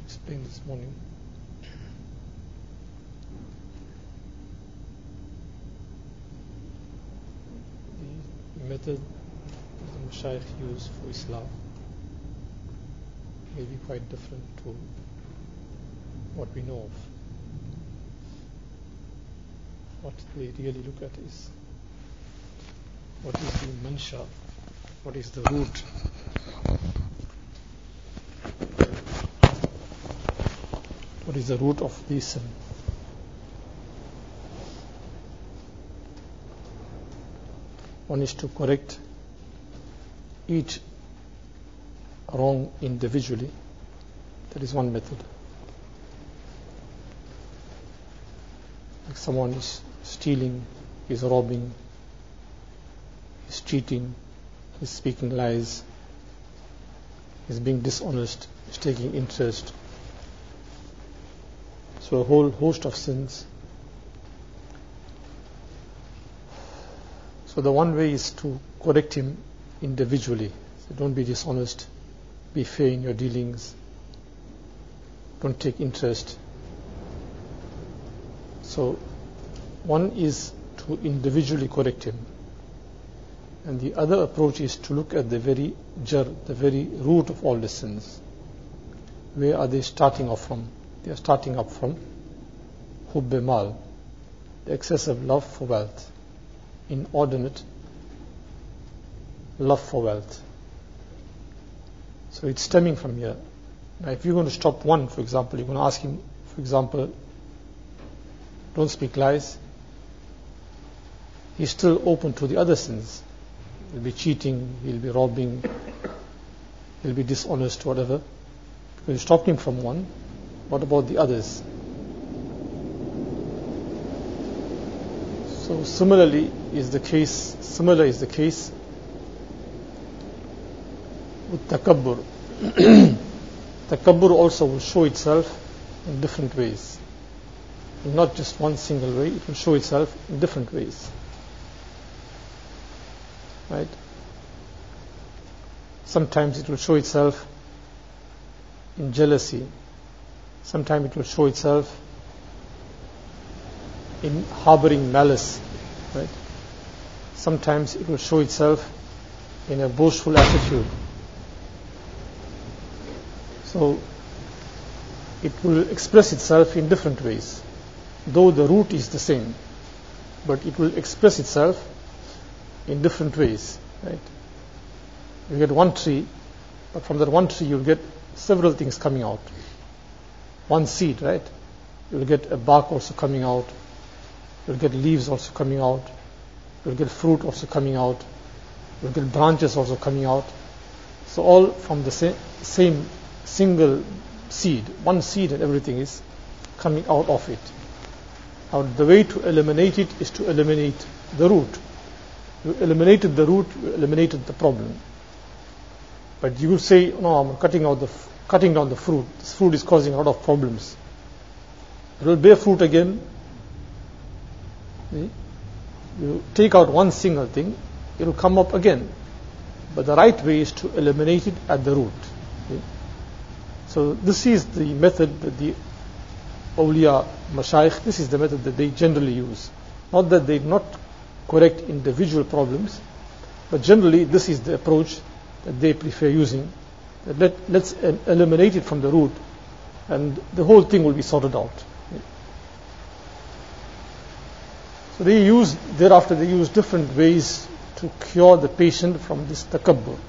explained this morning. The method the Mashayikh use for Islah may be quite different to what we know of. What they really look at is what is the mansha, what is the root, what is the root of the sin. One is to correct each wrong individually. That is one method. Like someone is stealing, is robbing, is cheating, is speaking lies, is being dishonest, is taking interest. So a whole host of sins. So the one way is to correct him individually. So don't be dishonest, be fair in your dealings, don't take interest. So one is to individually correct him, and the other approach is to look at the very jar, the very root of all the sins. Where are they starting off from? They are starting up from hubb mal, the excessive love for wealth, inordinate love for wealth. So it's stemming from here. Now if you're going to stop one, for example, you're going to ask him, for example, don't speak lies, he's still open to the other sins. He'll be cheating, he'll be robbing, he'll be dishonest, whatever. Because you stopped him from one, what about the others? So similar is the case with takabbur. Takabbur also will show itself in different ways. Not just one single way, it will show itself in different ways. Right? Sometimes it will show itself in jealousy. Sometimes it will show itself in harboring malice. Right? Sometimes it will show itself in a boastful attitude. So it will express itself in different ways, though the root is the same, but it will express itself in different ways. Right? You get one tree, but from that one tree you'll get several things coming out. One seed, right? You'll get a bark also coming out, you'll get leaves also coming out, you'll get fruit also coming out, you'll get branches also coming out. So all from the same single seed, one seed, and everything is coming out of it. Now the way to eliminate it is to eliminate the root. You eliminated the root, you eliminated the problem. But you will say, no, I'm cutting down the fruit. This fruit is causing a lot of problems. It will bear fruit again. See? You take out one single thing, it will come up again. But the right way is to eliminate it at the root. See? So this is the method that the awliya, mashayikh, this is the method that they generally use. Not that they not correct individual problems, but generally this is the approach that they prefer using. That let's eliminate it from the root, and the whole thing will be sorted out. So thereafter they use different ways to cure the patient from this takabbur.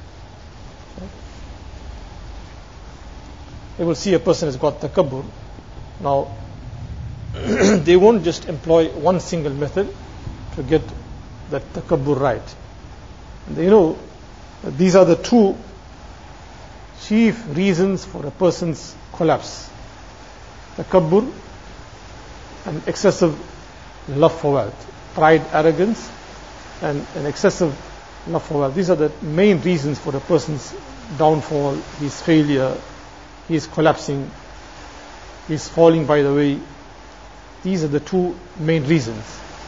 They will see a person has got takabbur. Now, they won't just employ one single method to get that takabbur right. And they know that these are the two chief reasons for a person's collapse: takabbur and excessive love for wealth, pride, arrogance, and an excessive love for wealth. These are the main reasons for a person's downfall, his failure, his collapsing, his falling by the way. These are the two main reasons.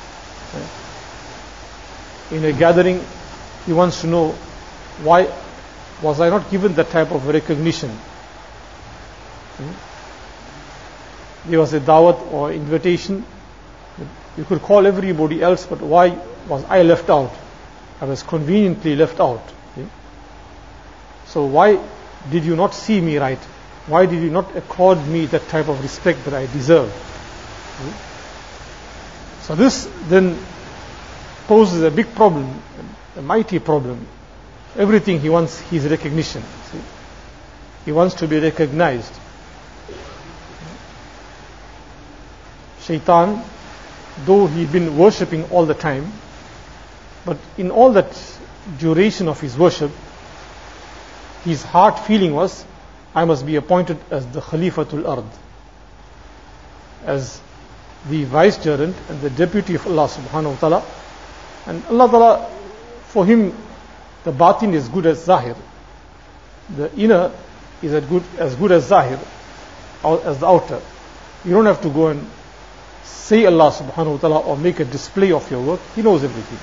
In a gathering, he wants to know, why was I not given that type of recognition? there was a dawat or invitation, you could call everybody else, but why was I left out? I was conveniently left out. Okay? So why did you not see me right? Why did you not accord me that type of respect that I deserve? Okay? So this then poses a big problem, a mighty problem. Everything he wants his recognition. See? He wants to be recognized. Shaitan, though he'd been worshipping all the time, but in all that duration of his worship, his heart feeling was, I must be appointed as the Khalifatul Ard, as the vicegerent and the deputy of Allah subhanahu wa ta'ala. And Allah ta'ala, for him, the batin is good as zahir. The inner is as good as zahir, as the outer. You don't have to go and say Allah subhanahu wa ta'ala or make a display of your work. He knows everything.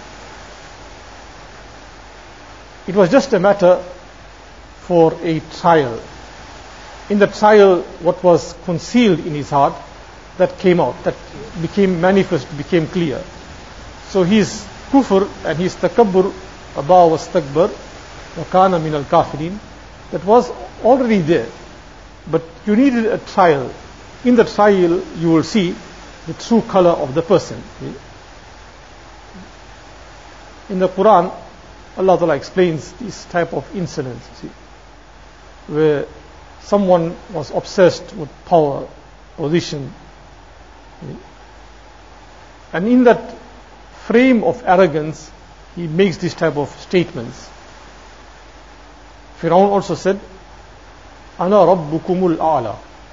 It was just a matter for a trial. In the trial, what was concealed in his heart, that came out, that became manifest, became clear. So his kufr and his takabbur, aba was takbar, wa kana min al-kafirin, that was already there. But you needed a trial. In the trial, you will see the true color of the person. In the Quran, Allah Ta'ala explains this type of incidents, where someone was obsessed with power, position, and in that frame of arrogance, he makes this type of statements. Firaun also said, Ana Rabbukumul A'la.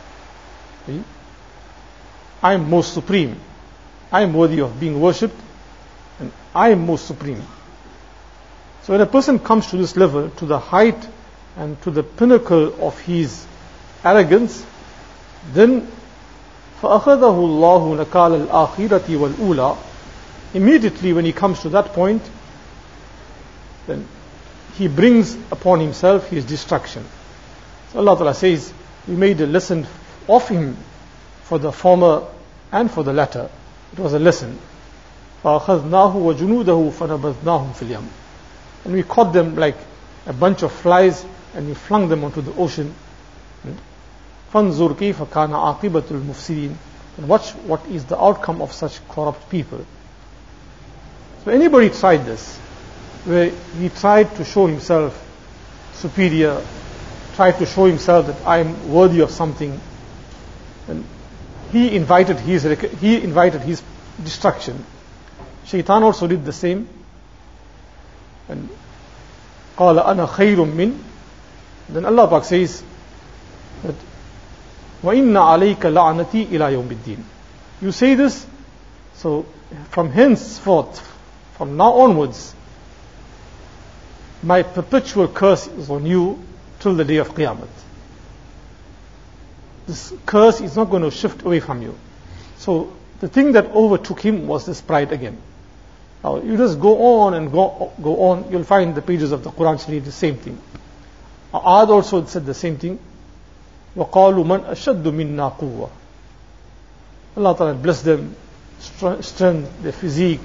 I am most supreme. I am worthy of being worshipped, and I am most supreme. So when a person comes to this level, to the height and to the pinnacle of his arrogance, then فَأَخَذَهُ اللَّهُ نَكَالَ الْآخِرَةِ وَالْأُولَى. Immediately when he comes to that point, then he brings upon himself his destruction. So Allah Ta'ala says, we made a lesson of him for the former and for the latter. It was a lesson. فَأَخَذْنَاهُ وَجُنُودَهُ فَنَبَذْنَاهُمْ فِي الْيَمِّ. And we caught them like a bunch of flies and we flung them onto the ocean. فَانْظُرْ كَيْفَ كَانَ عَاقِبَةُ الْمُفْسِدِينَ. And watch what is the outcome of such corrupt people. So anybody tried this, where he tried to show himself superior, tried to show himself that I am worthy of something, and he invited his destruction. Shaitan also did the same. And قَالَ أَنَا خَيْرٌ مِّن. Then Allah Pak says that وَإِنَّ عَلَيْكَ لَعْنَتِي إِلَى يَوْمِ الدِّينِ. You say this, so from henceforth, from now onwards, my perpetual curse is on you till the day of Qiyamah. This curse is not going to shift away from you. So the thing that overtook him was this pride again. Now you just go on and go on, you'll find the pages of the Quran Sharif the same thing. Aad also said the same thing. وَقَالُوا مَنْ أَشَدُّ مِنَّا قُوَّةً. Allah Ta'ala bless them, strength, their physique,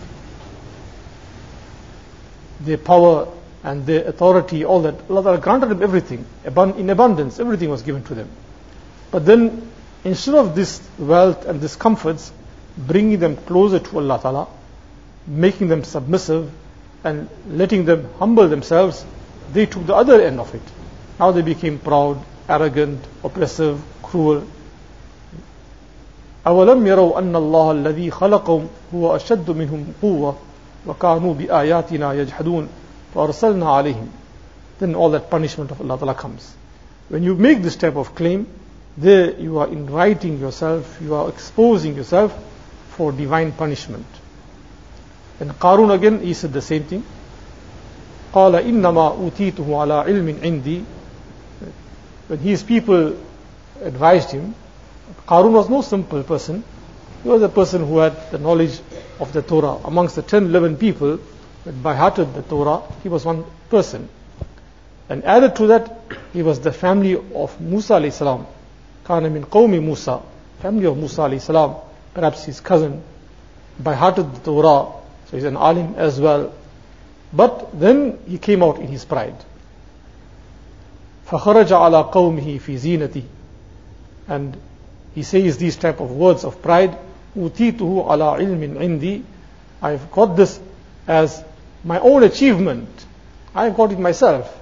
their power and their authority, all that. Allah Ta'ala granted them everything, in abundance, everything was given to them. But then, instead of this wealth and these comforts, bringing them closer to Allah Ta'ala, making them submissive and letting them humble themselves, they took the other end of it. Now they became proud, arrogant, oppressive, cruel. أَوَلَمْ يَرَوْا أَنَّ اللَّهَ الَّذِي خَلَقَهُمْ هُوَ أَشَدُّ مِنْهُمْ قُوَّةً وَكَانُوا بِآيَاتِنَا يَجْحَدُونَ فَأَرْسَلْنَا عَلَيْهِمْ. Then all that punishment of Allah Ta'ala comes. When you make this type of claim, there you are inviting yourself, you are exposing yourself for divine punishment. And Qarun again, he said the same thing. قَالَ إِنَّمَا أُوتِيتُهُ عَلَىٰ عِلْمٍ عِنْدِي. When his people advised him, Qarun was no simple person. He was a person who had the knowledge of the Torah. Amongst the 10-11 people that by-hearted the Torah, he was one person. And added to that, he was the family of Musa alayhi salam. كَانَ مِنْ قَوْمِ Musa. family of Musa alayhi salam, perhaps his cousin, by hearted the Torah, so he's an alim as well. But then he came out in his pride. فَخَرَجَ عَلَىٰ قَوْمِهِ فِي زِينَتِهِ. And he says these type of words of pride, أُوتِيتُهُ عَلَىٰ عِلْمٍ عِنْدِي. I've got this as my own achievement. I've got it myself.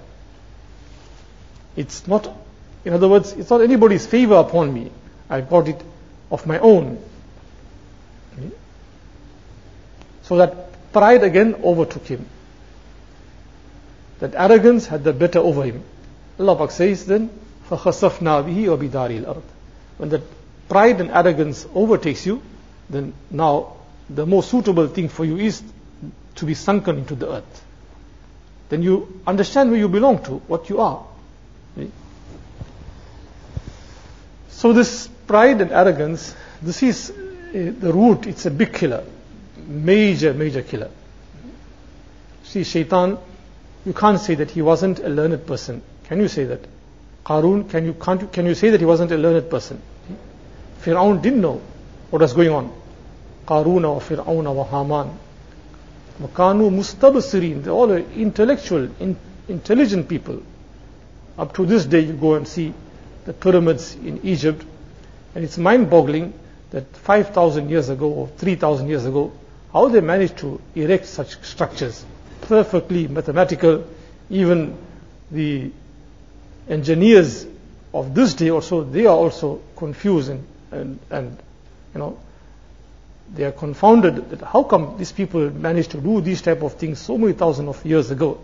It's not, in other words, it's not anybody's favor upon me. I've got it of my own. So that pride again overtook him. That arrogance had the better over him. Allah Pak says then, فَخَسَفْنَا بِهِ وَبِدَارِ الْأَرْضِ. When that pride and arrogance overtakes you, then now the most suitable thing for you is to be sunken into the earth. Then you understand where you belong to, what you are. So this pride and arrogance, this is the root, it's a big killer. Major killer. See, Shaitan, you can't say that he wasn't a learned person. Can you say that? Qarun, can you say that he wasn't a learned person? Fir'aun didn't know what was going on. Qaruna wa Fir'auna wa Haman. Wakanu mustabsirin. They're all intellectual, intelligent people. Up to this day, you go and see the pyramids in Egypt, and it's mind-boggling that 5,000 years ago or 3,000 years ago, how they managed to erect such structures, perfectly mathematical. Even the engineers of this day also, they are also confused and you know, they are confounded that how come these people managed to do these type of things so many thousands of years ago.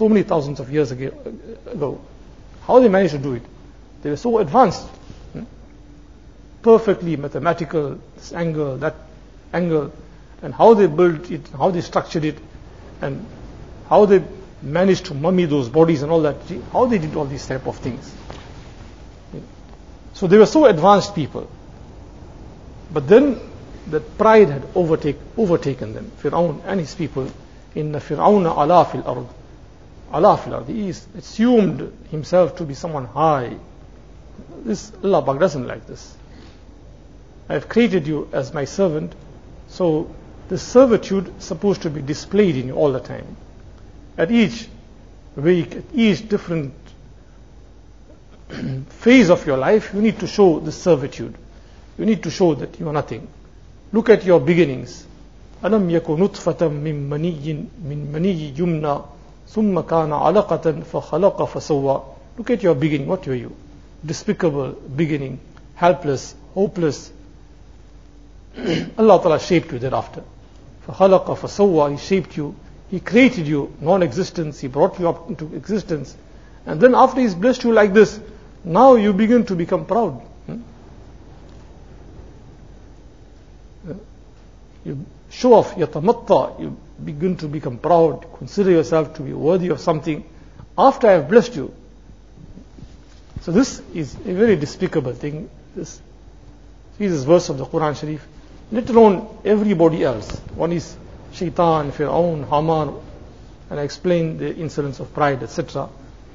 How they managed to do it? They were so advanced, perfectly mathematical, this angle, that angle, and how they built it, how they structured it, and how they managed to mummy those bodies and all that, how they did all these type of things. So they were so advanced people. But then the pride had overtaken them, Fir'aun and his people. Inna Fir'auna ala fil ard. Ala fil ard. He assumed himself to be someone high. This Allah Pak doesn't like this. I have created you as my servant, so the servitude is supposed to be displayed in you all the time. At each week, at each different phase of your life, you need to show the servitude. You need to show that you are nothing. Look at your beginnings. أَلَمْ يَكُ نُطْفَةً مِّن مَنِيٍّ يُمْنَى ثُمَّ كَانَ عَلَقَةً فَخَلَقَ فَسَوَّى. Look at your beginning. What were you? Despicable beginning, helpless, hopeless. Allah Ta'ala shaped you thereafter. فَخَلَقَ فَسَوَّى. He shaped you. He created you, non-existence. He brought you up into existence. And then after He's blessed you like this, now you begin to become proud. You show off, yatamatta, you begin to become proud, consider yourself to be worthy of something after I have blessed you. So this is a very despicable thing. See this verse of the Quran Sharif, let alone everybody else. One is Shaitan, Fir'aun, Haman, and I explained the incidents of pride, etc.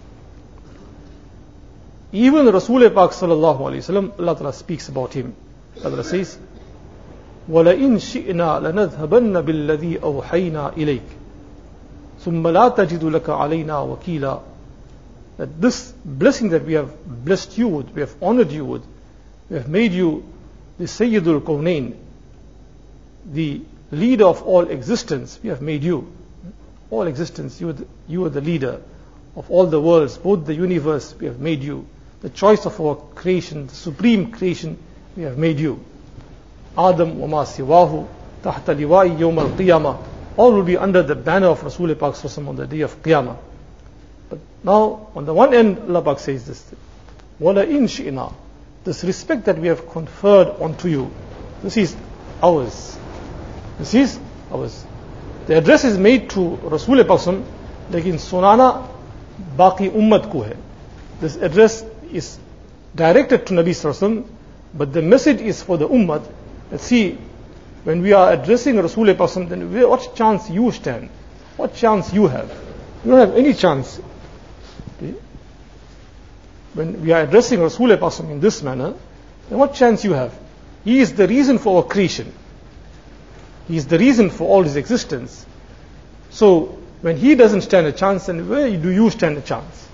Even Rasul Pak sallallahu alayhi wasallam, Allah Ta'ala speaks about him. Allah says, وَلَئِن شِئْنَا لَنَذْهَبَنَّ بِالَّذِي أَوْحَيْنَا إِلَيْكَ ثُمَّ لَا تَجِدُ لَكَ عَلَيْنَا وَكِيلًا. That this blessing that we have blessed you with, we have honored you with, we have made you the Sayyidul Kawnain, the leader of all existence. We have made you all existence. You are the leader of all the worlds, both the universe. We have made you the choice of our creation, the supreme creation. We have made you. Adam wa ma siwahu tahta liwa'i yawm al-qiyamah. All will be under the banner of Rasul Pak on the day of Qiyamah. But now, on the one end, Allah Pak says this: "Wala in shi'na." This respect that we have conferred onto you, this is ours. This is ours. The address is made to Rasul Pak, lekin sunana baqi ummat ko hai. This address is directed to Nabi Sallallahu, but the message is for the ummah. Let's see, when we are addressing Rasul Pak, then what chance you stand? What chance you have? You don't have any chance. Okay? When we are addressing Rasul Pak in this manner, then what chance you have? He is the reason for our creation. He is the reason for all his existence. So when he doesn't stand a chance, then where do you stand a chance?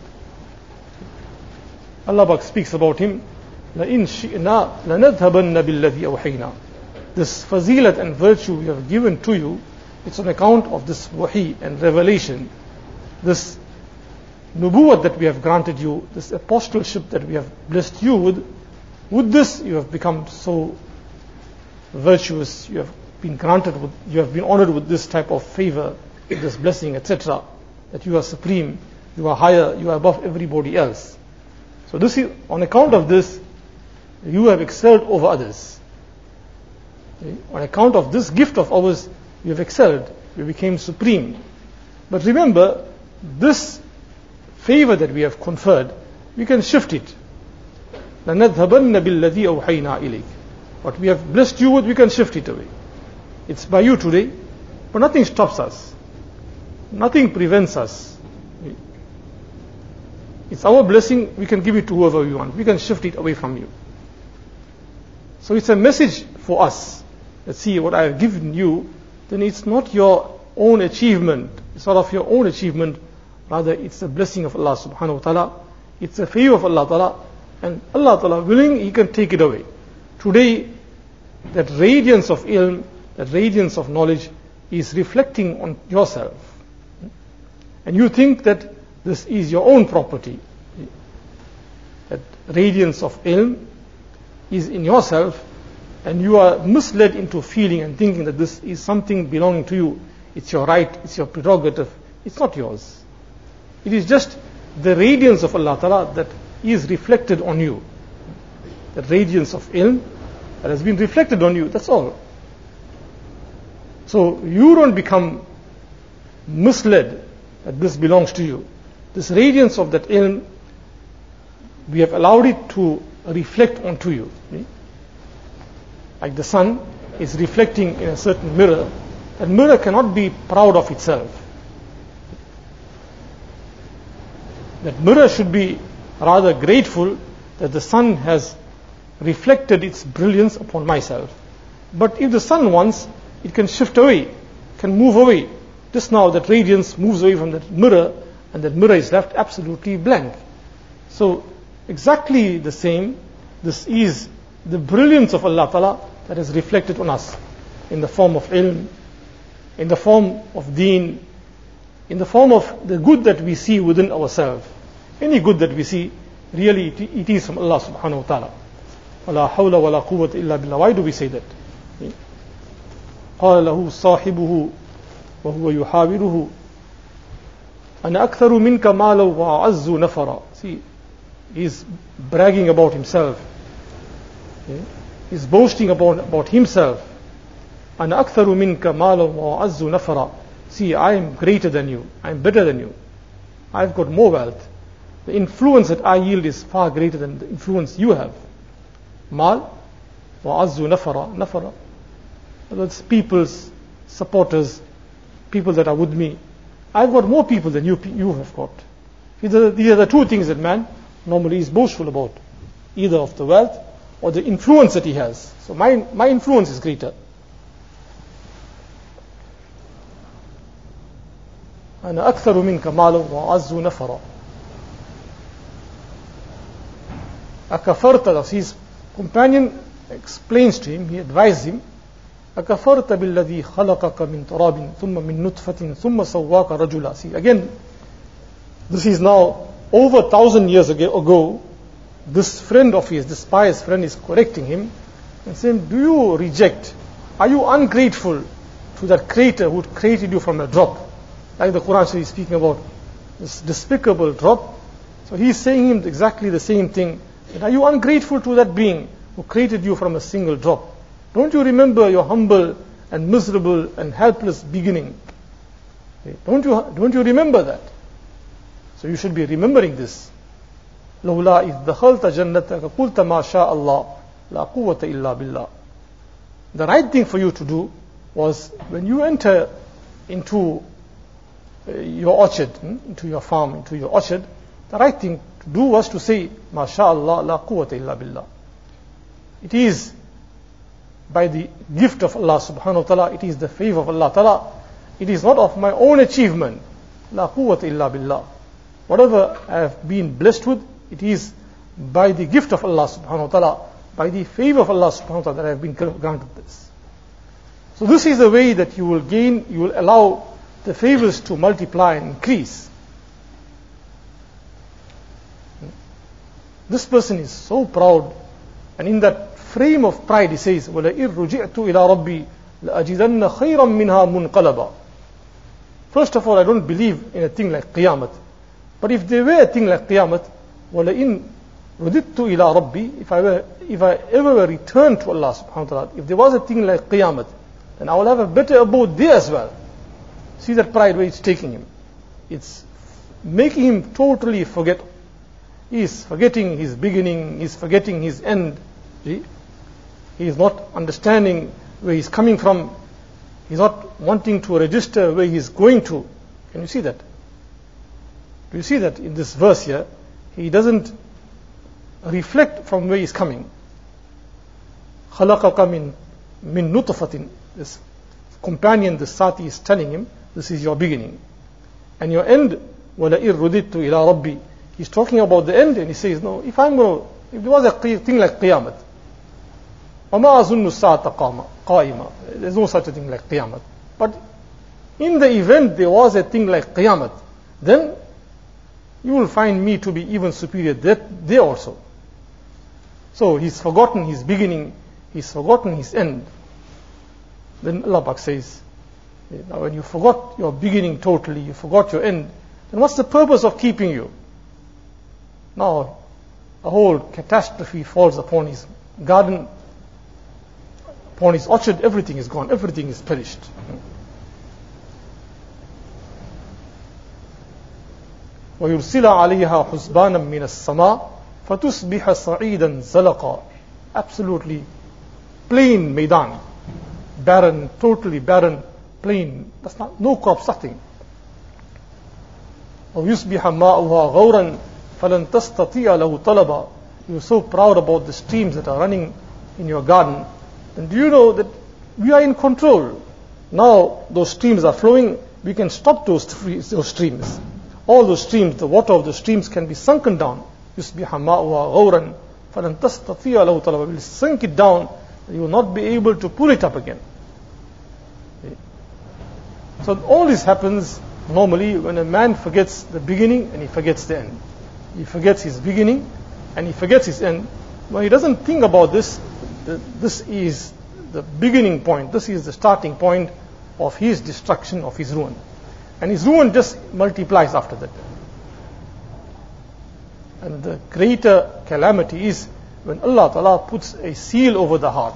Allah Pak speaks about him, لَإِن شِئْنَا لَنَذْهَبَنَّ بِالَّذِي أَوْحَيْنَا. This fazilat and virtue we have given to you, it's on account of this wahi and revelation, this nubuwwat that we have granted you, this apostleship that we have blessed you with. With this you have become so virtuous, you have been granted with, you have been honored with this type of favor, this blessing, etc., that you are supreme, you are higher, you are above everybody else. So this is, on account of this, you have excelled over others. Okay? On account of this gift of ours, you have excelled, you became supreme. But remember, this favor that we have conferred, we can shift it. لَنَذْهَبَنَّ بِالَّذِي أَوْحَيْنَا إِلَيْكَ. What we have blessed you with, we can shift it away. It's by you today, but nothing stops us. Nothing prevents us. It's our blessing, we can give it to whoever we want. We can shift it away from you. So it's a message for us. Let's see what I have given you, then it's not your own achievement. It's not of your own achievement. Rather, it's a blessing of Allah subhanahu wa ta'ala. It's a favor of Allah ta'ala. And Allah ta'ala willing, He can take it away. Today, that radiance of ilm, that radiance of knowledge is reflecting on yourself. And you think that this is your own property. That radiance of ilm is in yourself, and you are misled into feeling and thinking that this is something belonging to you. It's your right, it's your prerogative. It's not yours. It is just the radiance of Allah Ta'ala that is reflected on you. The radiance of ilm that has been reflected on you, that's all. So you don't become misled that this belongs to you. This radiance of that ilm, we have allowed it to reflect onto you. Like the sun is reflecting in a certain mirror. That mirror cannot be proud of itself. That mirror should be rather grateful that the sun has reflected its brilliance upon myself. But if the sun wants, it can shift away, can move away. Just now that radiance moves away from that mirror, and that mirror is left absolutely blank. So exactly the same, this is the brilliance of Allah Ta'ala that is reflected on us in the form of ilm, in the form of deen, in the form of the good that we see within ourselves. Any good that we see, really it is from Allah subhanahu wa ta'ala. وَلَا حَوْلَ وَلَا قُوَّةَ إِلَّا بِاللَّهِ. Why do we say that? قَالَ لَهُ صَاحِبُهُ وَهُوَ يُحَاوِرُهُ أَنَا أَكْثَرُ مِنْكَ مَالًا وَأَعَزُّ نَفَرًا. See, he's bragging about himself. He's boasting about himself. أَنَا أَكْثَرُ مِنْكَ مَالًا وَأَعَزُّ نَفَرًا. See, I am greater than you. I am better than you. I've got more wealth. The influence that I yield is far greater than the influence you have. Mal وَأَعَزُّ نَفَرًا. Nafara. That's people's supporters, people that are with me. I've got more people than you have got. These are the two things that man normally is boastful about. Either of the wealth or the influence that he has. So my influence is greater. أَنَا أَكْثَرُ مِنْكَ مَالًا وَأَعَزُّ نَفَرًا. أَكَفَرْتَ. His companion explains to him, he advised him, أَكَفَرْتَ بِالَّذِي خَلَقَكَ مِنْ تُرَابٍ ثُمَّ مِنْ نُطْفَةٍ ثُمَّ سَوَّاكَ رَجُلًا. See, again, this is now over 1,000 years ago. This friend of his, this pious friend, is correcting him and saying, do you reject, are you ungrateful to that creator who created you from a drop? Like the Quran is speaking about this despicable drop. So he's saying him exactly the same thing. Are you ungrateful to that being who created you from a single drop? Don't you remember your humble and miserable and helpless beginning? Don't you remember that? So you should be remembering this. لولا إذ دخلت جنتك قلت ما شاء الله لا قوة إلا بالله. The right thing for you to do was when you enter into your orchard, into your farm, into your orchard, the right thing to do was to say, Ma sha Allah, la quwwata illa billah. It is by the gift of Allah subhanahu wa ta'ala. It is the favor of Allah ta'ala. It is not of my own achievement. La quwwata illa billah. Whatever I have been blessed with, it is by the gift of Allah subhanahu wa ta'ala, by the favor of Allah subhanahu wa ta'ala that I have been granted this. So this is the way that you will gain, you will allow the favors to multiply and increase. This person is so proud, and in that frame of pride he says, وَلَئِن رُجِعْتُ إِلَىٰ رَبِّي لَأَجِدَنَّ خَيْرًا مِنْهَا مُنْقَلَبًا. First of all, I don't believe in a thing like Qiyamah. But if there were a thing like Qiyamah, وَلَئِن رُدِدْتُ إِلَىٰ رَبِّي, if I ever were returned to Allah subhanahu wa ta'ala, if there was a thing like Qiyamah, then I will have a better abode there as well. See that pride where it's taking him. It's making him totally forget. He is forgetting his beginning, he is forgetting his end. See? He is not understanding where he's coming from. He's not wanting to register where he's going to. Can you see that? Do you see that in this verse here? He doesn't reflect from where he's coming. خَلَقَكَ مِن نُطْفَةٍ. This companion, the Sati, is telling him, this is your beginning. And your end, وَلَئِن رُدِدْتُ إِلَىٰ رَبِّي. He's talking about the end, and he says, no, if there was a thing like Qiyamah, وَمَا أَظُنُّ السَّاعَةَ قَائِمًا. There's no such a thing like Qiyamah. But in the event there was a thing like Qiyamah, then you will find me to be even superior there also. So he's forgotten his beginning, he's forgotten his end. Then Allah Pak says, now when you forgot your beginning totally, you forgot your end, then what's the purpose of keeping you? Now a whole catastrophe falls upon his garden, upon his orchard, everything is gone, everything is perished. وَيُرْسِلَ عَلَيْهَا حُسْبَانًا مِنَ السَّمَاءِ فَتُصْبِحَ صَعِيدًا زَلَقًا. Absolutely plain Maidan, barren, totally barren, plain. That's not, no crops, nothing. وَيُصْبِحَ مَاؤُهَا غَوْرًا فَلَنْ تَسْتَطِيعَ لَهُ طَلَبًا. You're so proud about the streams that are running in your garden. And do you know that we are in control? Now those streams are flowing, we can stop those streams. All those streams, the water of the streams can be sunken down. يُصْبِحَ مَاؤُهَا غَوْرًا فَلَنْ تَسْتَطِيعَ لَهُ طَلَبًا. We will sink it down, and you will not be able to pull it up again. So all this happens normally when a man forgets the beginning and he forgets the end. He forgets his beginning and he forgets his end. When he doesn't think about this, this is the beginning point, this is the starting point of his destruction, of his ruin. And his ruin just multiplies after that. And the greater calamity is when Allah Ta'ala puts a seal over the heart.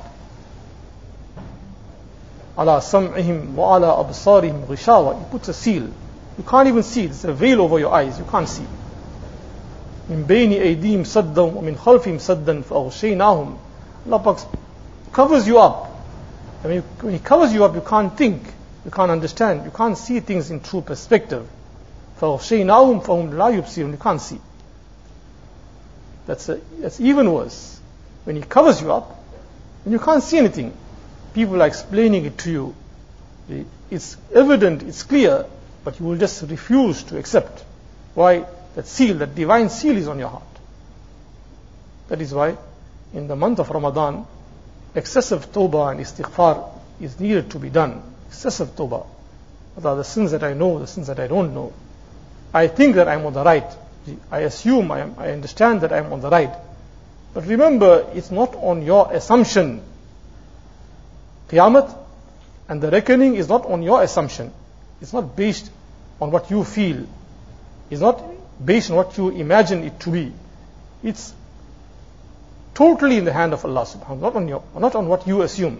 عَلَى سَمْعِهِمْ وَعَلَى أَبْصَارِهِمْ غِشَاوَةً. He puts a seal. You can't even see. It's a veil over your eyes. You can't see. مِنْ بَيْنِ أَيْدِيهِمْ سَدًّا وَمِنْ خَلْفِهِمْ سَدًّا فَأَغْشَيْنَاهُمْ. Allah Pak covers you up. I mean, when He covers you up, you can't think. You can't understand. You can't see things in true perspective. فَأَغْشَيْنَاهُمْ فَهُمْ لَا يُبْصِرُونَ. You can't see. That's even worse. When He covers you up, and you can't see anything. People are explaining it to you. It's evident, it's clear, but you will just refuse to accept. Why? That seal, that divine seal is on your heart. That is why in the month of Ramadan, excessive tawbah and istighfar is needed to be done. Excessive tawbah. What are the sins that I know, the sins that I don't know? I think that I'm on the right. I assume, I understand that I'm on the right. But remember, it's not on your assumption. Qiyamah and the reckoning is not on your assumption. It's not based on what you feel. It's not based on what you imagine it to be. It's totally in the hand of Allah subhanahu wa ta'ala, not on what you assume.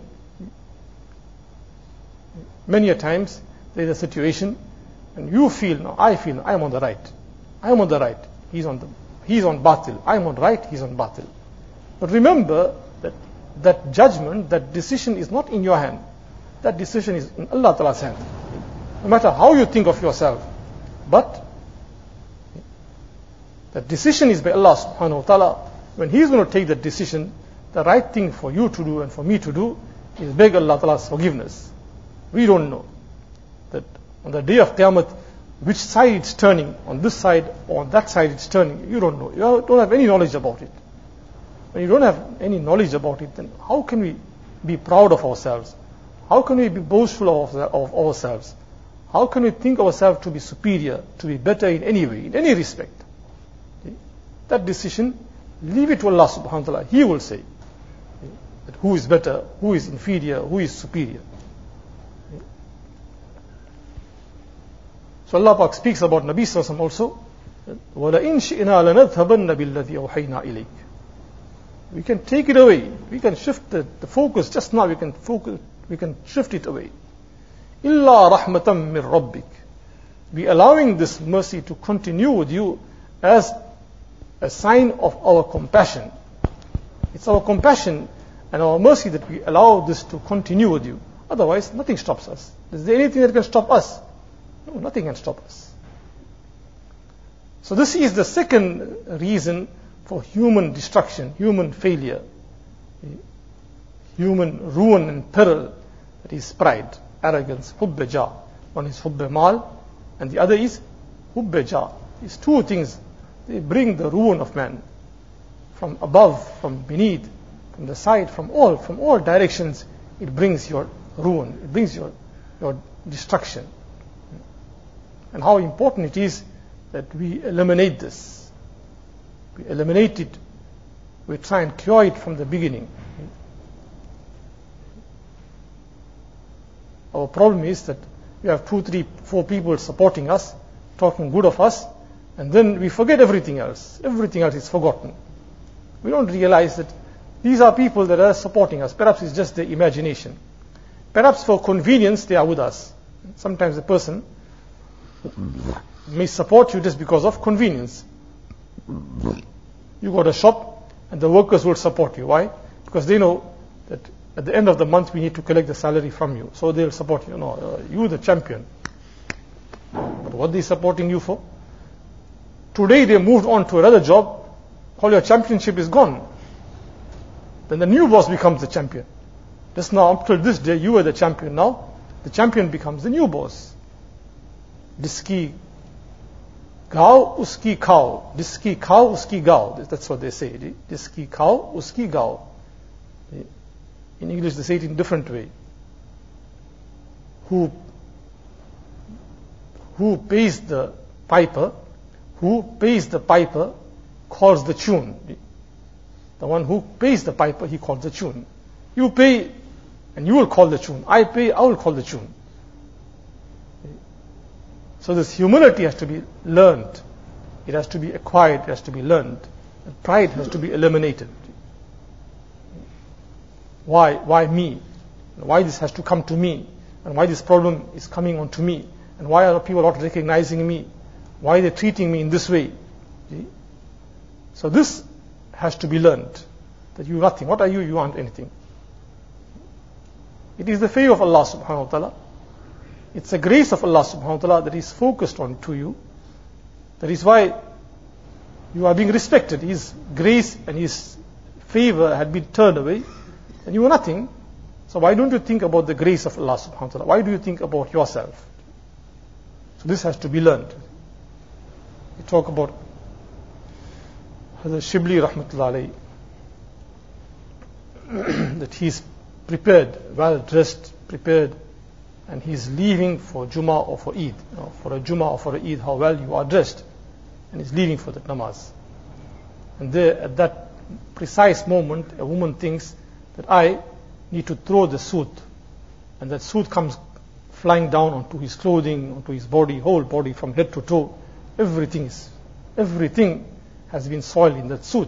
Many a times there is a situation and you feel, no, I feel, I am on the right. I am on the right. He's on batil. I am on right, he's on batil. But remember that judgment, that decision is not in your hand. That decision is in Allah Ta'ala's hand. No matter how you think of yourself. But the decision is by Allah subhanahu wa ta'ala. When He is going to take that decision, the right thing for you to do and for me to do is beg Allah Ta'ala's forgiveness. We don't know that on the day of Qiyamah, which side it's turning, on this side or on that side it's turning. You don't know. You don't have any knowledge about it. When you don't have any knowledge about it, then how can we be proud of ourselves? How can we be boastful of ourselves? How can we think ourselves to be superior, to be better in any way, in any respect? That decision, leave it to Allah subhanahu wa ta'ala. He will say that who is better, who is inferior, who is superior. So Allah Pak speaks about Nabi Sallallahu Alaihi Wasallam also. وَلَئِنْ شِئْنَا لَنَذْهَبَنَّ بِالَّذِي أَوْحَيْنَا إِلَيْكَ. We can take it away. We can shift the focus. Just now we can shift it away. إِلَّا رَحْمَةً مِّن رَبِّكَ. We allowing this mercy to continue with you as a sign of our compassion. It's our compassion and our mercy that we allow this to continue with you. Otherwise, nothing stops us. Is there anything that can stop us? No, nothing can stop us. So this is the second reason for human destruction, human failure, human ruin and peril. That is pride, arrogance, hubbe jah. One is hubbe mal and the other is hubbe jah. These two things, they bring the ruin of man. From above, from beneath, from the side, from all directions, it brings your ruin, it brings your destruction. And how important it is that we eliminate this. We eliminate it. We try and cure it from the beginning. Our problem is that we have 2, 3, 4 people supporting us, talking good of us, and then we forget everything else. Everything else is forgotten. We don't realize that these are people that are supporting us. Perhaps it's just their imagination. Perhaps for convenience they are with us. Sometimes a person may support you just because of convenience. You go to a shop and the workers will support you. Why? Because they know that at the end of the month we need to collect the salary from you. So they'll support you. No, you're the champion. But what are they supporting you for? Today they moved on to another job. All your championship is gone. Then the new boss becomes the champion. Just now, up till this day, you were the champion. Now, the champion becomes the new boss. Diski gao, uski khao. Diski khao, uski gao. That's what they say. Diski khao, uski gao. In English, they say it in a different way. Who pays the piper? Who pays the piper calls the tune. The one who pays the piper, he calls the tune. You pay and you will call the tune. I pay, I will call the tune. So this humility has to be learned. It has to be acquired, it has to be learned. And pride has to be eliminated. Why me? Why this has to come to me? And why this problem is coming on to me? And why are people not recognizing me? Why are they treating me in this way? So this has to be learned. That you nothing. What are you? You aren't anything. It is the favor of Allah subhanahu wa ta'ala. It's a grace of Allah subhanahu wa ta'ala that is focused on to you. That is why you are being respected. His grace and His favor had been turned away and you were nothing. So why don't you think about the grace of Allah subhanahu wa ta'ala? Why do you think about yourself? So this has to be learned. We talk about Hazrat Shibli rahmatullah alayhi, that he's prepared, well dressed, prepared, and he's leaving for Jummah or for Eid. For a Jummah or for a Eid, how well you are dressed. And he's leaving for that namaz. And there, at that precise moment, a woman thinks that I need to throw the suit. And that suit comes flying down onto his clothing, onto his body, whole body from head to toe. Everything has been soiled in that suit.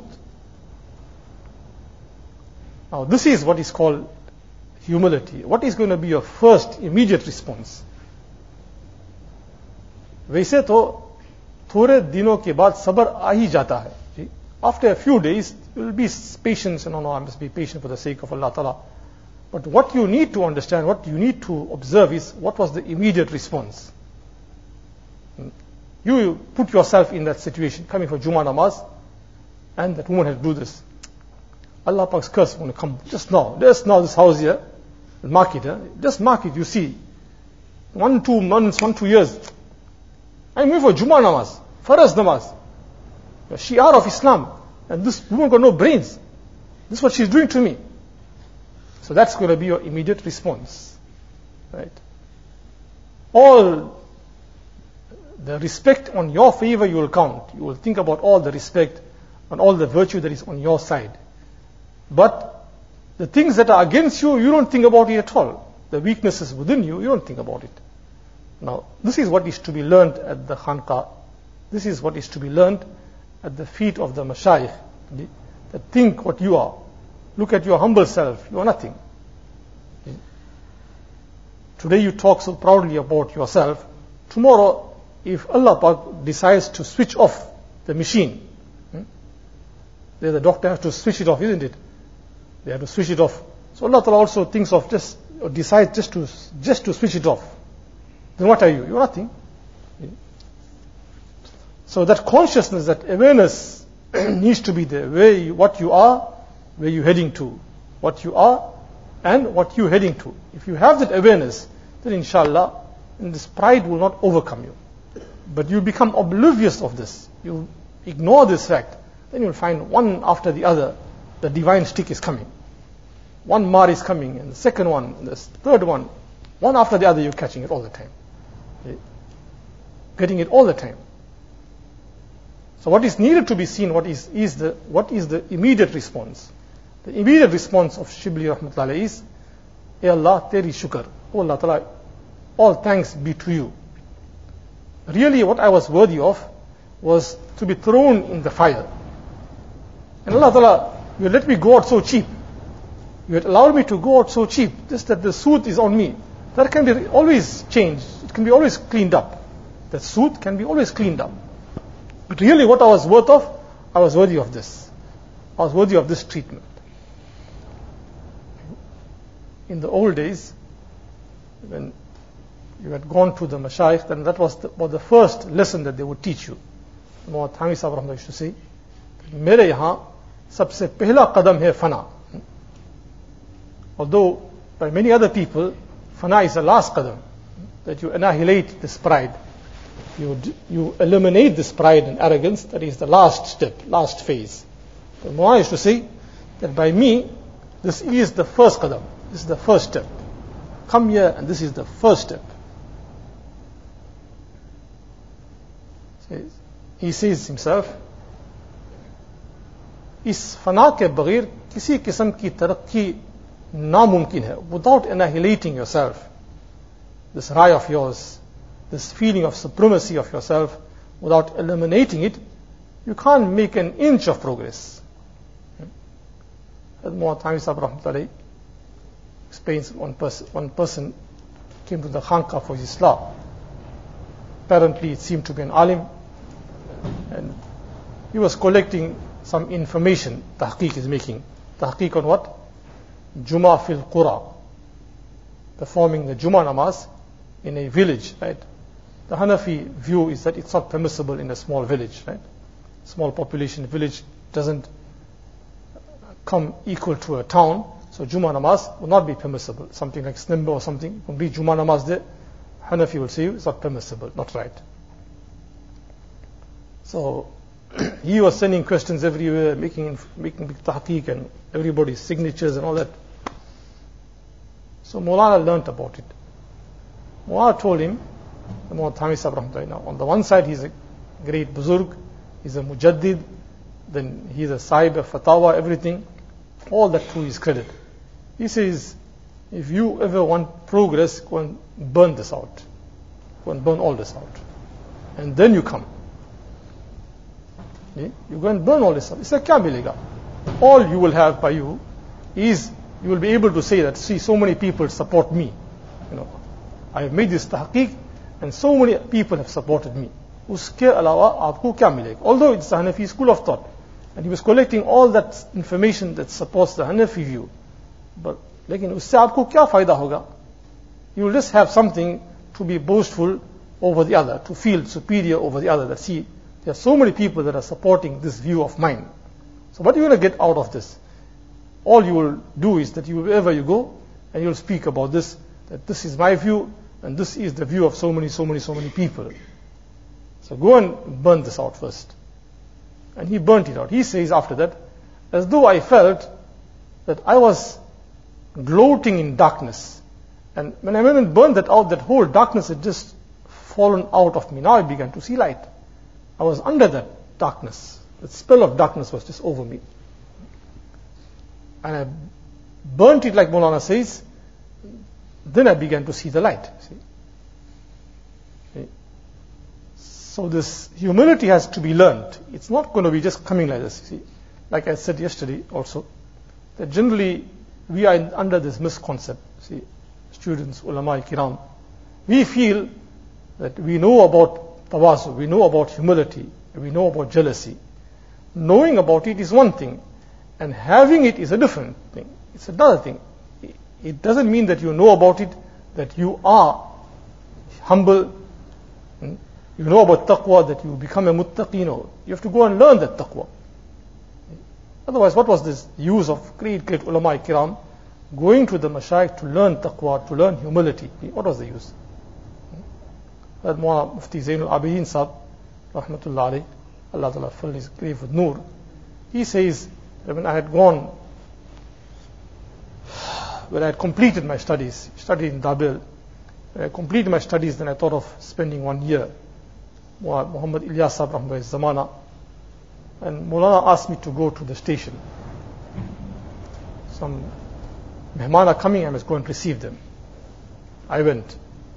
Now this is what is called humility. What is going to be your first immediate response? वैसे तो थोड़े दिनों के बाद सब्र आ ही जाता है. After a few days, you will be patient and no, I must be patient for the sake of Allah Ta'ala. But what you need to understand, what you need to observe is what was the immediate response. You put yourself in that situation, coming for Jummah namaz, and that woman had to do this. Allah Pak's curse going to come just now this house here, Mark it, just mark it, you see. 1, 2 months, 1, 2 years. I'm going for Jummah namaz, Faraz namaz. The shi'ar of Islam. And this woman got no brains. This is what she's doing to me. So that's going to be your immediate response. Right? All the respect on your favor you will count. You will think about all the respect and all the virtue that is on your side. But the things that are against you, you don't think about it at all. The weaknesses within you, you don't think about it. Now, this is what is to be learned at the khanqa. This is what is to be learned at the feet of the mashayikh. That think what you are. Look at your humble self. You are nothing. Today you talk so proudly about yourself. Tomorrow, if Allah Pak decides to switch off the machine, then the doctor has to switch it off, isn't it? They have to switch it off. So Allah Ta'ala also thinks of just, or decides just to switch it off. Then what are you? You're nothing. So that consciousness, that awareness needs to be there. What you are, where you're heading to. What you are and what you're heading to. If you have that awareness, then inshallah, this pride will not overcome you. But you become oblivious of this. You ignore this fact. Then you'll find one after the other, the divine stick is coming. One mar is coming, and the second one, and the third one. One after the other, you're catching it all the time. Getting it all the time. So what is needed to be seen, what is the immediate response? The immediate response of Shibli Rahmatullah is, "Ya Allah, Teri Shukr." Oh Allah Ta'ala, all thanks be to you. Really what I was worthy of was to be thrown in the fire. And Allah Ta'ala, you had let me go out so cheap. You had allowed me to go out so cheap, just that the suit is on me. That can be always changed. It can be always cleaned up. That suit can be always cleaned up. But really what I was worth of, I was worthy of this. I was worthy of this treatment. In the old days, when you had gone to the mashayikh, then that was the first lesson that they would teach you. Muhammad Thami Sahib Rahmatullah used to say, "Mere yahan sabse pehla qadam hai fana." Although by many other people, fana is the last qadam, that you annihilate this pride. You eliminate this pride and arrogance. That is the last step, last phase. The Muhammad used to say that by me, this is the first qadam. This is the first step. Come here and this is the first step. He says himself, इस फना के बगैर किसी किस्म की तरक्की नामुमकिन है. Without annihilating yourself, this rai of yours, this feeling of supremacy of yourself, without eliminating it, you can't make an inch of progress. Muhammad Thami Sahib Rahmatullah explains one person came to the khanqa for his islah. Apparently it seemed to be an alim, and he was collecting some information. Tahqiq is making. Tahqiq on what? Jummah fil Qura. Performing the Jummah namaz in a village, right? The Hanafi view is that it's not permissible in a small village, right? Small population village doesn't come equal to a town, so Jummah namaz will not be permissible. Something like Snimba or something, will be Jummah namaz there. Hanafi will say it's not permissible, not right. So he was sending questions everywhere, making big tahqiq and everybody's signatures and all that. So Maulana learnt about it. Maulana told him, Muhammad Thami Sahib Rahmatullah, now on the one side he's a great buzurg, he's a mujaddid, then he's a sahib of fatawa, everything, all that to his credit. He says, if you ever want progress, go and burn this out. Go and burn all this out. And then you come. You go and burn all this out. He said, kya milega? All you will have by you is, you will be able to say that, see, so many people support me. I have made this tahqiq, and so many people have supported me. Uske alawa aapko kya milega? Although it's the Hanafi school of thought, and he was collecting all that information that supports the Hanafi view, but lekin usse aapko kya fayda hoga? You will just have something to be boastful over the other, to feel superior over the other. That see, there are so many people that are supporting this view of mine. So what are you going to get out of this? All you will do is that wherever you go, and you'll speak about this, that this is my view, and this is the view of so many people. So go and burn this out first. And he burnt it out. He says after that, as though I felt that I was gloating in darkness. And when I went and burned that out, that whole darkness had just fallen out of me. Now I began to see light. I was under that darkness. The spell of darkness was just over me. And I burnt it, like Maulana says, then I began to see the light. See? So this humility has to be learned. It's not going to be just coming like this. See? Like I said yesterday also, that generally we are under this misconcept. See, students, ulama kiram, we feel that we know about tawazu, we know about humility, we know about jealousy. Knowing about it is one thing, and having it is a different thing. It's another thing. It doesn't mean that you know about it, that you are humble. You know about taqwa, that you become a muttaqi. No. You have to go and learn that taqwa. Otherwise, what was this use of great ulama kiram going to the mashayikh to learn taqwa, to learn humility? What was the use? Maulana Mufti Zainul Abidin Sahib, rahmatullah alayhi, Allah Ta'ala filled his grave with nur. He says that when I had gone, when I had completed my studies, studied in Dabil, when I completed my studies, then I thought of spending 1 year. Muhammad Ilyas Sahib rahmatullah zamana, and Maulana asked me to go to the station. Some mehman are coming, I must go and receive them. I went.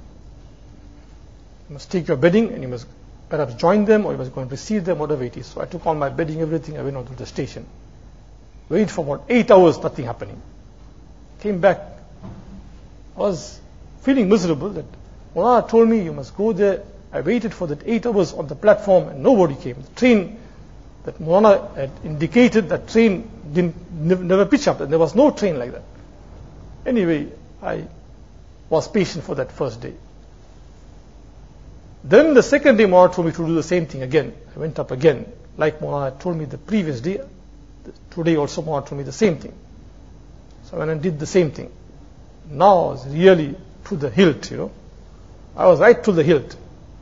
You must take your bedding and you must perhaps join them, or you must go and receive them, whatever it is. So I took all my bedding, everything, I went on to the station. Waited for about 8 hours, nothing happening. Came back. I was feeling miserable that Maulana told me you must go there. I waited for that 8 hours on the platform and nobody came. The train that Maulana had indicated, that train never pitch up, and there was no train like that. Anyway, I was patient for that first day. Then the second day, Maulana told me to do the same thing again. I went up again, like Maulana told me the previous day. Today also Maulana told me the same thing. So I went and did the same thing. Now I was really to the hilt, I was right to the hilt.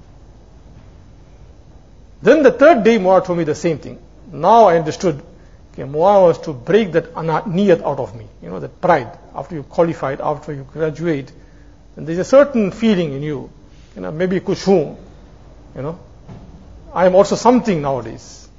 Then the third day, Maulana told me the same thing. Now I understood. Maulana was to break that niyat out of me. That pride. After you qualified, after you graduate, and there's a certain feeling in you. Maybe kuch hoon. I am also something nowadays.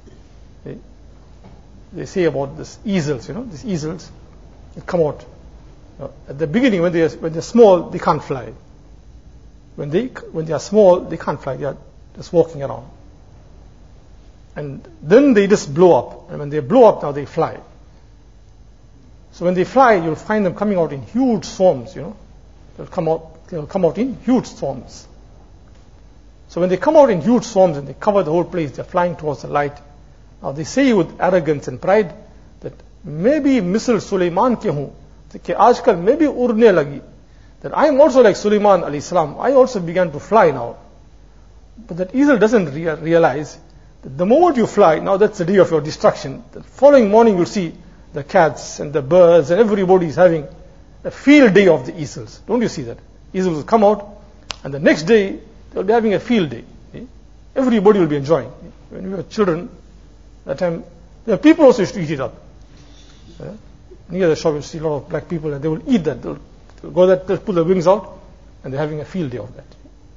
They say about this easels. These easels, they come out. At the beginning, when they're small, they can't fly. When they are small, they can't fly. They are just walking around. And then they just blow up. And when they blow up, now they fly. So when they fly, you'll find them coming out in huge swarms, They'll come out in huge swarms. So when they come out in huge swarms and they cover the whole place, they're flying towards the light. Now they say with arrogance and pride that maybe misal Sulaiman ke hoon, that aajkal maybe urne lagi, that I am also like Sulaiman alayhi salam. I also began to fly now. But that eagle doesn't realize that the moment you fly, now that's the day of your destruction. The following morning you'll see the cats and the birds and everybody is having a field day of the easels. Don't you see that? Easels will come out and the next day they'll be having a field day. Everybody will be enjoying. When we were children, that time, there are people also used to eat it up. Near the shop you see a lot of black people and they will eat that. They'll go there, they'll pull their wings out and they're having a field day of that.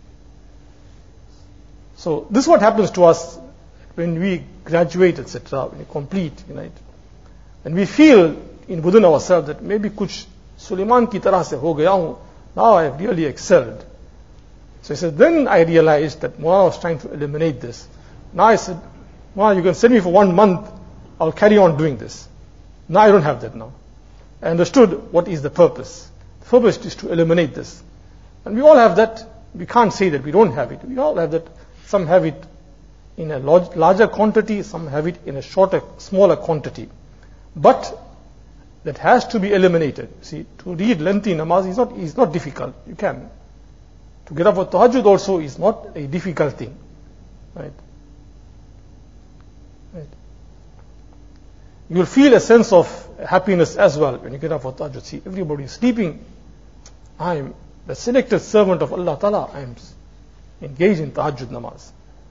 So this is what happens to us when we graduate, etc., when we complete, and we feel within ourselves that maybe kuch Sulaiman ki tarah se ho gaya hu, now I have really excelled. So he said, then I realized that Maulana was trying to eliminate this. Now I said, Maulana, you can send me for 1 month, I'll carry on doing this. Now I don't have that now. I understood what is the purpose. The purpose is to eliminate this. And we all have that. We can't say that we don't have it. We all have that. Some have it in a larger quantity, some have it in a smaller quantity. But that has to be eliminated. See, to read lengthy namaz is not difficult. You can. To get up for tahajjud also is not a difficult thing. Right? You'll feel a sense of happiness as well when you get up for tahajjud. See, everybody is sleeping. I am the selected servant of Allah Ta'ala. I am engaged in tahajjud namaz.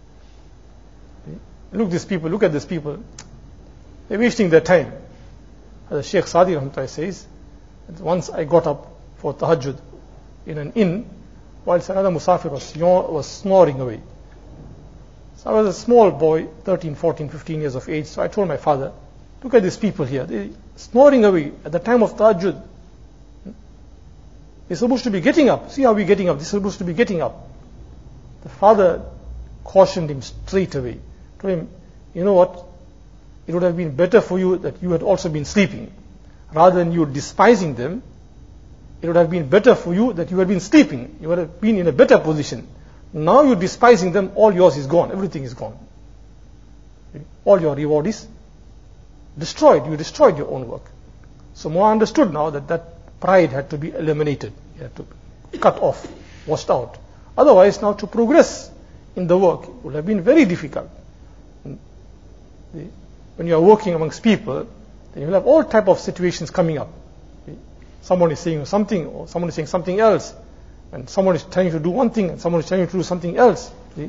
Look at these people. They're wasting their time. As Sheikh Sadi Rahmatullah says, once I got up for tahajjud in an inn, whilst another musafir was snoring away. So I was a small boy, 13, 14, 15 years of age, so I told my father, look at these people here, they're snoring away at the time of tahajjud. They're supposed to be getting up. See how we're getting up. They're supposed to be getting up. The father cautioned him straight away. Told him, you know what? It would have been better for you that you had also been sleeping. Rather than you despising them, it would have been better for you that you had been sleeping. You would have been in a better position. Now you're despising them, all yours is gone. Everything is gone. All your reward is destroyed. You destroyed your own work. So Mu'adh understood now that pride had to be eliminated. You had to cut off, washed out. Otherwise, now to progress in the work would have been very difficult. When you are working amongst people, then you will have all type of situations coming up. Someone is saying something, or someone is saying something else, and someone is trying to do one thing, and someone is trying to do something else.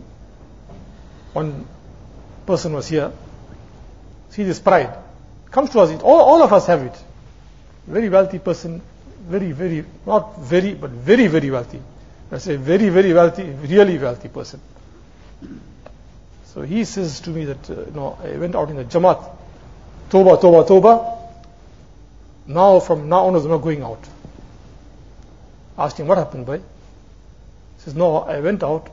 One person was here. See this pride. Comes to us, all of us have it. Very wealthy person, not very, but very, very wealthy. I say very, very wealthy, really wealthy person. So he says to me that, I went out in the Jamaat, Toba, Toba, Toba. Now, from now onwards, I'm not going out. I asked him, what happened, boy? He says, no, I went out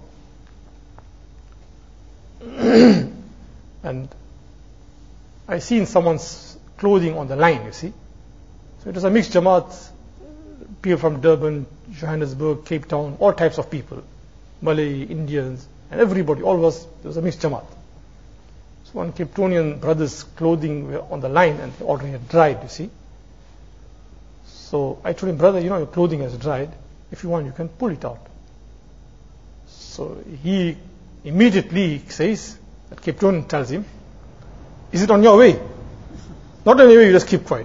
and I seen someone's clothing on the line, you see. So it was a mixed Jamaat, people from Durban, Johannesburg, Cape Town, all types of people, Malay, Indians, and everybody, there was a mixed Jamaat. So one Cape Townian brother's clothing were on the line and they already had dried, you see. So I told him, brother, your clothing has dried. If you want, you can pull it out. So he immediately says, that Cape Townian tells him, is it on your way? Not on your way, you just keep quiet.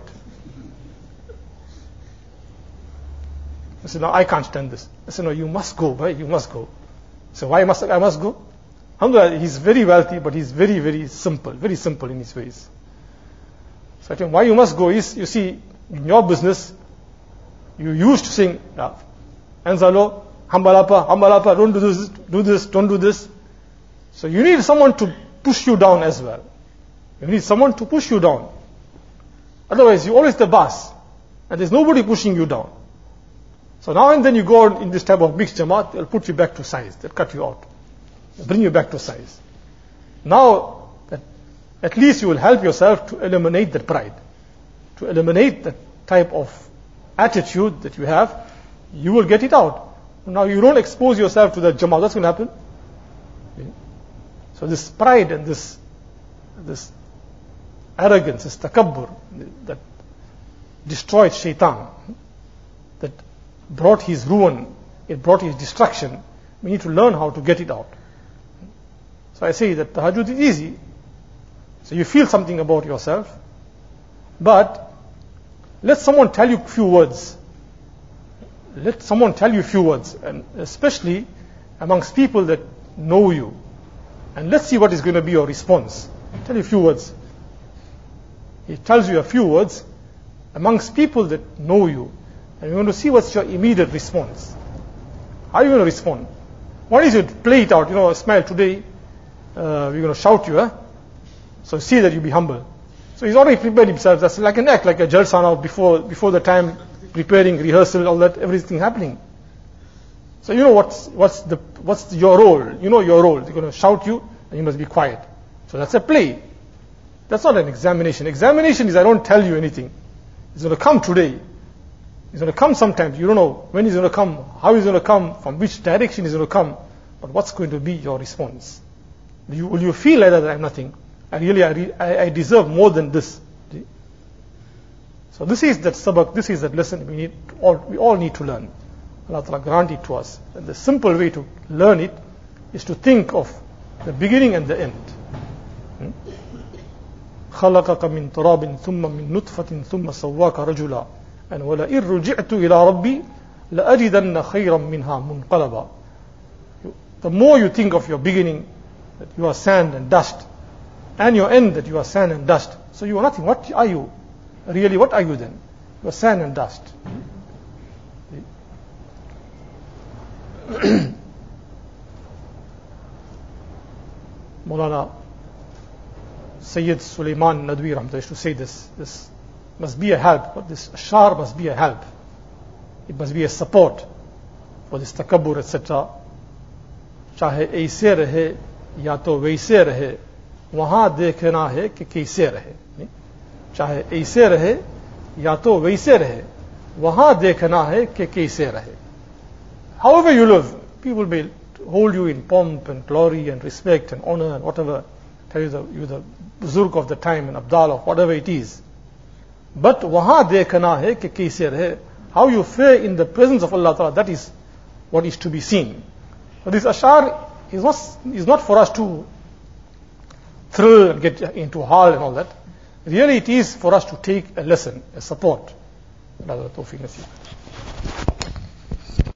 I said, no, I can't stand this. I said, no, you must go, boy, you must go. So why must I must go? Alhamdulillah, he's very wealthy, but he's very, very simple in his ways. So I told him, why you must go is, you see, in your business, you used to sing, Anzalo, Hambalapa, don't do this, don't do this. So you need someone to push you down as well. You need someone to push you down. Otherwise, you're always the boss, and there's nobody pushing you down. So now and then you go on in this type of mixed Jamaat, they'll put you back to size, they'll cut you out, they'll bring you back to size. Now, at least you will help yourself to eliminate that pride, to eliminate that type of attitude that you have, you will get it out. Now you don't expose yourself to that Jamaat, that's going to happen. So this pride and this arrogance, this takabbur, that destroyed shaitan, that brought his ruin, it brought his destruction. We need to learn how to get it out. So I say that tahajjud is easy. So you feel something about yourself, but let someone tell you a few words. Let someone tell you a few words, and especially amongst people that know you. And let's see what is going to be your response. Tell you a few words. He tells you a few words amongst people that know you. And we want to see what's your immediate response. How are you going to respond? One is you play it out, Ismail, today we're going to shout you, So see that you be humble. So he's already prepared himself. That's like an act, like a jalsa now before the time, preparing, rehearsal, all that, everything happening. So you know what's your role. You know your role. They're going to shout you and you must be quiet. So that's a play. That's not an examination. Examination is I don't tell you anything. It's going to come today. It's going to come sometimes. You don't know when he's going to come, how he's going to come, from which direction he's going to come. But what's going to be your response? Will you feel like that I have nothing? I deserve more than this. So this is that sabak, this is that lesson we all need to learn. Allah Ta'ala grant it to us. And the simple way to learn it is to think of the beginning and the end. خَلَقَكَ مِن تُرَابٍ ثُمَّ مِن نُطْفَةٍ ثُمَّ سَوَّاكَ رَجُلًا and وَلَئِن رُجِعْتُ إِلَىٰ رَبِّي لَأَجِدَنَّ خَيْرًا مِنْهَا مُنْقَلَبًا. The more you think of your beginning, that you are sand and dust, and your end, that you are sand and dust, so you are nothing. What are you? Really, what are you then? You are sand and dust. Maulana Sayyid Sulaiman Nadwi Rahmatullah used to say this must be a help, but this ashar must be a help. It must be a support for this takabbur, etc. चाहे ऐसे रहे या तो वैसे रहे, वहां देखना है कि कैसे रहे. चाहे ऐसे रहे या तो वैसे रहे, वहां देखना है कि कैसे रहे. However you live, people will hold you in pomp and glory and respect and honor and whatever, tell you the buzurg of the time and abdal of whatever it is. But wahan dekhna hai ki kaise rahe, how you fare in the presence of Allah Ta'ala, that is what is to be seen. But this ashar is not for us to thrill and get into hall and all that. Really it is for us to take a lesson, a support. Allah Tawfiq Nasib.